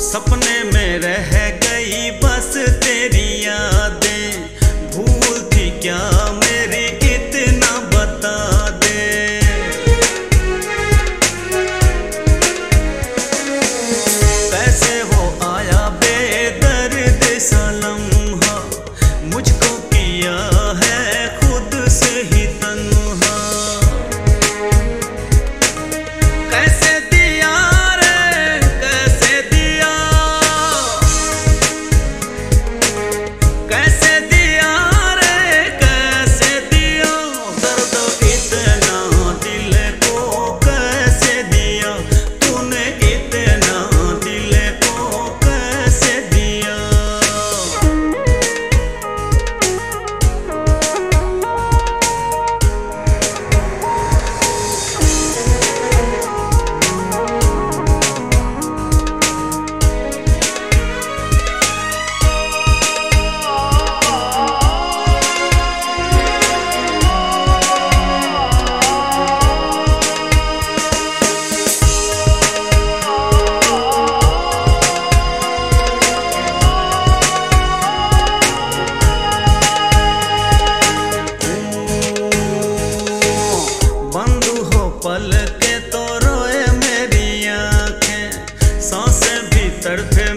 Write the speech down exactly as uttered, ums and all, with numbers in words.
सपने में रह गई बस तेरी यादें, भूल थी क्या मेरी इतना बता दे। कैसे वो आया बेदर्द सा लम्हा, मुझको किया है खुद से ही तन्हा। कैसे दिया रे कैसे दिया, कैसे दिया रे कैसे दिया, दर्द इतना दिल को कैसे दिया, तूने इतना दिल को कैसे दिया। पल के तो रोए मेरी आंखें, सांसें भी तड़पे